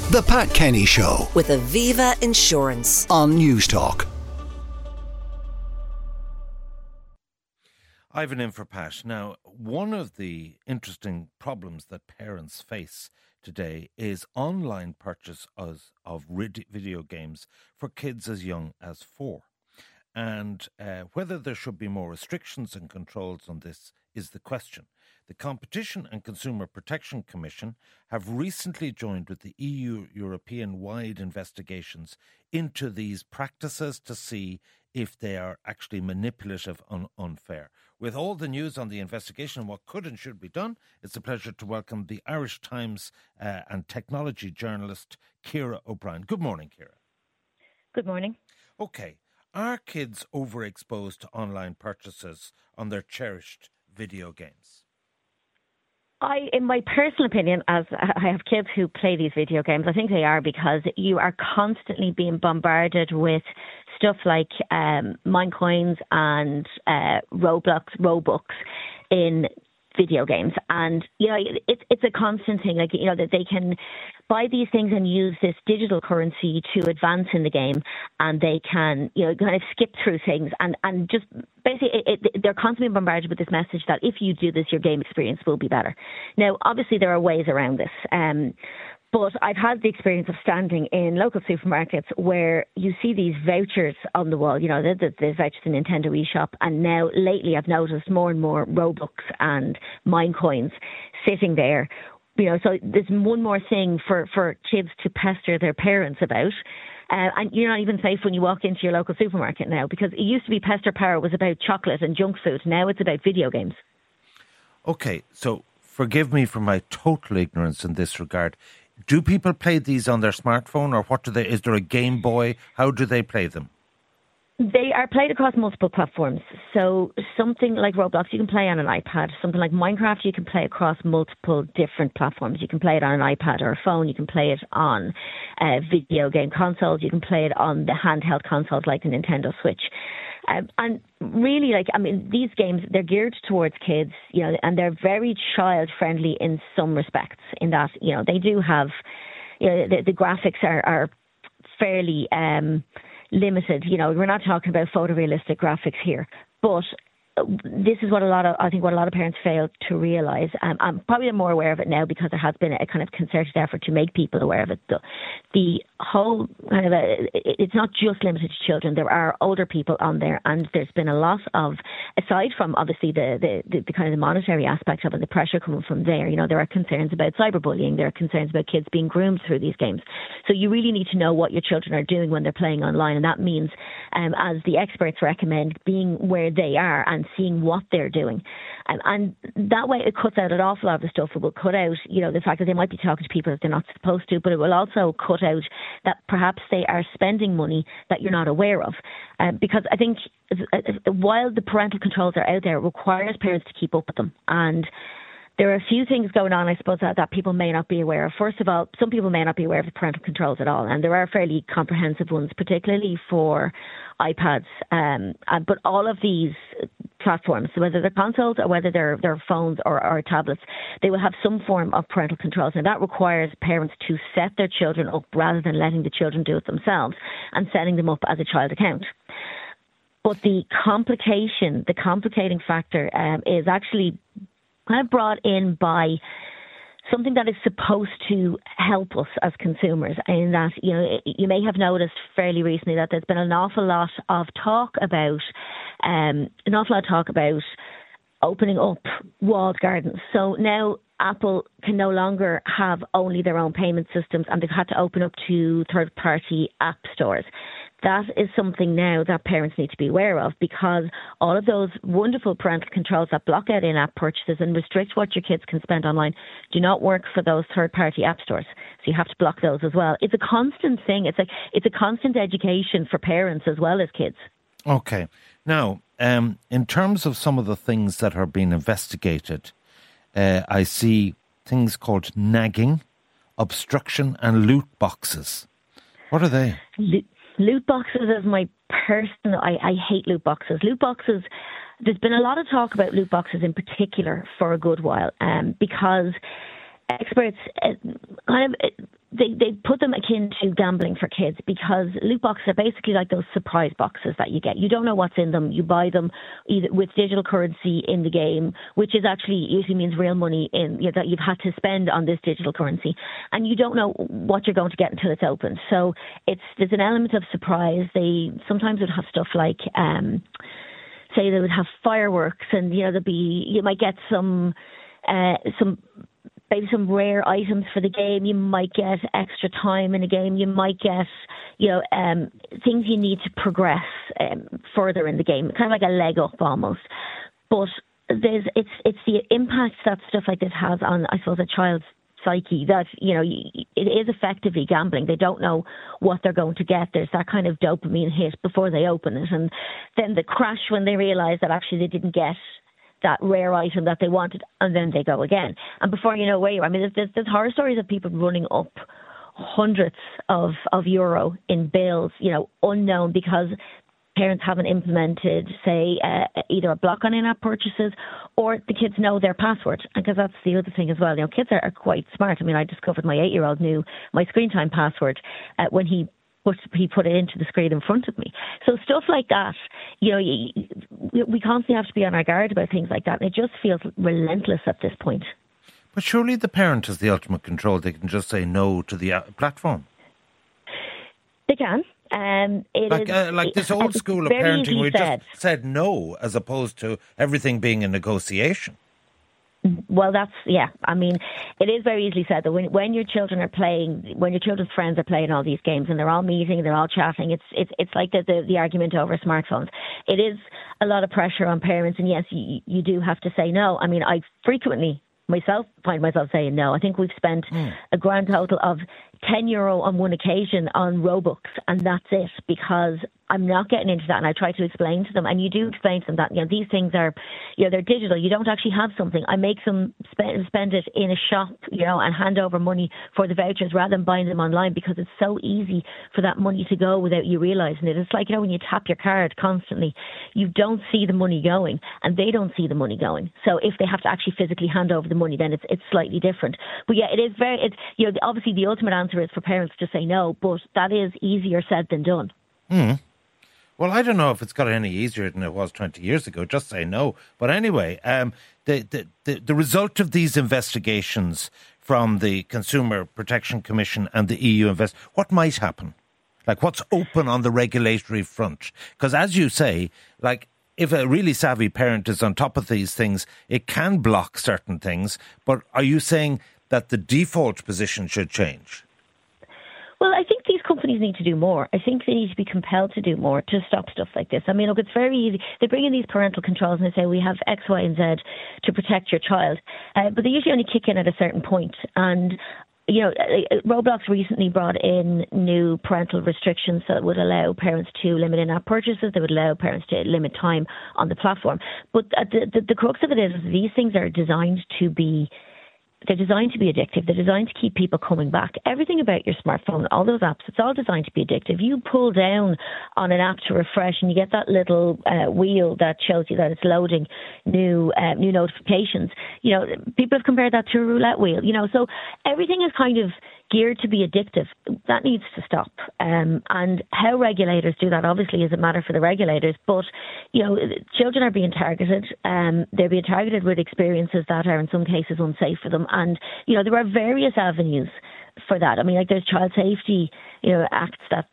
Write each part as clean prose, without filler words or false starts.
The Pat Kenny Show with Aviva Insurance on Newstalk. Ivan in for Pat. Now, one of the interesting problems that parents face today is online purchase of video games for kids as young as 4. And whether there should be more restrictions and controls on this is the question. The Competition and Consumer Protection Commission have recently joined with the European-wide investigations into these practices to see if they are actually manipulative and unfair. With all the news on the investigation and what could and should be done, it's a pleasure to welcome the Irish Times and technology journalist Ciara O'Brien. Good morning, Ciara. Good morning. OK. Are kids overexposed to online purchases on their cherished video games? In my personal opinion, as I have kids who play these video games, I think they are, because you are constantly being bombarded with stuff like Minecoins and Robux in video games. And, you know, it's a constant thing, like, you know, that they can buy these things and use this digital currency to advance in the game, and they can, you know, kind of skip through things and just basically they're constantly bombarded with this message that if you do this, your game experience will be better. Now, obviously, there are ways around this. But I've had the experience of standing in local supermarkets where you see these vouchers on the wall, you know, the vouchers in Nintendo eShop. And now lately I've noticed more and more Robux and Minecoins sitting there. You know, so there's one more thing for kids to pester their parents about. And you're not even safe when you walk into your local supermarket now, because it used to be Pester Power was about chocolate and junk food. Now it's about video games. OK, so forgive me for my total ignorance in this regard. Do people play these on their smartphone, or what do they? Is there a Game Boy? How do they play them? They are played across multiple platforms. So something like Roblox, you can play on an iPad. Something like Minecraft, you can play across multiple different platforms. You can play it on an iPad or a phone. You can play it on video game consoles. You can play it on the handheld consoles like the Nintendo Switch. And really, like, I mean, these games, they're geared towards kids, you know, and they're very child-friendly in some respects, in that, you know, they do have, you know, the graphics are fairly limited. You know, we're not talking about photorealistic graphics here, but this is what a lot of parents fail to realise. I'm probably more aware of it now because there has been a kind of concerted effort to make people aware of it. The whole kind of it's not just limited to children. There are older people on there, and there's been a lot of, aside from obviously the kind of the monetary aspect of it, the pressure coming from there. You know, there are concerns about cyberbullying. There are concerns about kids being groomed through these games. So you really need to know what your children are doing when they're playing online, and that means, as the experts recommend, being where they are and seeing what they're doing. And that way it cuts out an awful lot of the stuff. It will cut out, you know, the fact that they might be talking to people that they're not supposed to, but it will also cut out that perhaps they are spending money that you're not aware of. Because I think while the parental controls are out there, it requires parents to keep up with them. And there are a few things going on, I suppose, that people may not be aware of. First of all, some people may not be aware of the parental controls at all, and there are fairly comprehensive ones, particularly for iPads. But all of these platforms, whether they're consoles or whether they're phones or tablets, they will have some form of parental controls, and that requires parents to set their children up rather than letting the children do it themselves and setting them up as a child account. But the complicating factor is actually kind of brought in by something that is supposed to help us as consumers, in that, you know, you may have noticed fairly recently that there's been an awful lot of talk about opening up walled gardens. So now Apple can no longer have only their own payment systems, and they've had to open up to third-party app stores. That is something now that parents need to be aware of, because all of those wonderful parental controls that block out in-app purchases and restrict what your kids can spend online do not work for those third-party app stores. So you have to block those as well. It's a constant thing. It's a constant education for parents as well as kids. Okay. Now, in terms of some of the things that are being investigated, I see things called nagging, obstruction and loot boxes. What are they? Loot boxes is my personal... I hate loot boxes. Loot boxes, there's been a lot of talk about loot boxes in particular for a good while, because experts they put them akin to gambling for kids, because loot boxes are basically like those surprise boxes that you get. You don't know what's in them. You buy them either with digital currency in the game, which is actually usually means real money that you've had to spend on this digital currency, and you don't know what you're going to get until it's opened. So there's an element of surprise. They sometimes would have stuff like say they would have fireworks, and you might get some maybe some rare items for the game. You might get extra time in a game. You might get, things you need to progress further in the game, kind of like a leg up almost. But it's the impact that stuff like this has on, I suppose, a child's psyche, that, it is effectively gambling. They don't know what they're going to get. There's that kind of dopamine hit before they open it. And then the crash when they realise that actually they didn't get that rare item that they wanted, and then they go again. And before you know where you are, I mean, there's horror stories of people running up hundreds of euro in bills, unknown, because parents haven't implemented, say, either a block on in-app purchases, or the kids know their password. Because that's the other thing as well. Kids are quite smart. I mean, I discovered my 8-year-old knew my screen time password when he put it into the screen in front of me. So stuff like that, we constantly have to be on our guard about things like that. And it just feels relentless at this point. But surely the parent has the ultimate control. They can just say no to the platform. They can. Like this old school of parenting, we just said no, as opposed to everything being a negotiation. Well, I mean, it is very easily said that when your children are playing, when your children's friends are playing all these games and they're all meeting, they're all chatting, it's like the argument over smartphones. It is a lot of pressure on parents, and yes, you do have to say no. I mean, I frequently find myself saying no. I think we've spent a grand total of €10 on one occasion on Robux, and that's it, because I'm not getting into that. And I try to explain to them, and you do explain to them that these things are, they're digital. You don't actually have something. I make them spend it in a shop, and hand over money for the vouchers rather than buying them online, because it's so easy for that money to go without you realising it. It's like, when you tap your card constantly, you don't see the money going, and they don't see the money going. So if they have to actually physically hand over the money, then it's slightly different. But yeah, it is obviously the ultimate answer is for parents to say no, but that is easier said than done. Well, I don't know if it's got any easier than it was 20 years ago. Just say no. But anyway, the result of these investigations from the Consumer Protection Commission and the EU what might happen? Like, what's open on the regulatory front? Because as you say, like, if a really savvy parent is on top of these things, it can block certain things. But are you saying that the default position should change? Well, I think these companies need to do more. I think they need to be compelled to do more to stop stuff like this. I mean, look, it's very easy. They bring in these parental controls and they say, we have X, Y, and Z to protect your child. But they usually only kick in at a certain point. And, Roblox recently brought in new parental restrictions that would allow parents to limit in-app purchases. They would allow parents to limit time on the platform. But the crux of it is these things are designed to be They're designed to be addictive. They're designed to keep people coming back. Everything about your smartphone, all those apps, it's all designed to be addictive. You pull down on an app to refresh and you get that little wheel that shows you that it's loading new notifications. People have compared that to a roulette wheel. So everything is kind of geared to be addictive. That needs to stop. And how regulators do that obviously is a matter for the regulators. But, children are being targeted. They're being targeted with experiences that are in some cases unsafe for them. And, there are various avenues for that. I mean, like there's child safety, acts that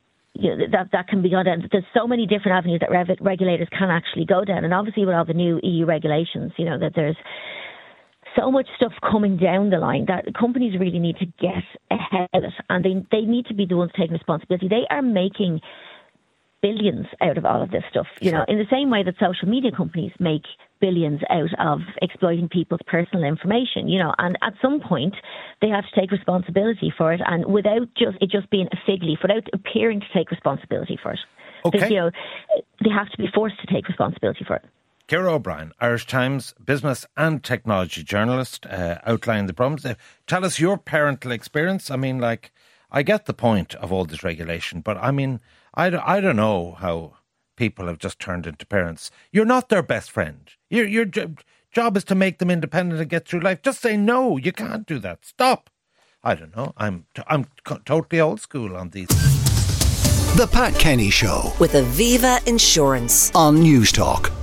can be gone down. There's so many different avenues that regulators can actually go down. And obviously with all the new EU regulations, that there's so much stuff coming down the line that companies really need to get ahead of it. And they need to be the ones taking responsibility. They are making billions out of all of this stuff, Sure. In the same way that social media companies make billions out of exploiting people's personal information, and at some point they have to take responsibility for it, and without it just being a fig leaf, without appearing to take responsibility for it. Okay. Because, they have to be forced to take responsibility for it. Ciara O'Brien, Irish Times business and technology journalist, outlining the problems. Tell us your parental experience. I mean, I get the point of all this regulation, but I mean, I don't know how people have just turned into parents. You're not their best friend. Your job is to make them independent and get through life. Just say no, you can't do that. Stop. I don't know. I'm totally old school on these. The Pat Kenny Show with Aviva Insurance. on News Talk.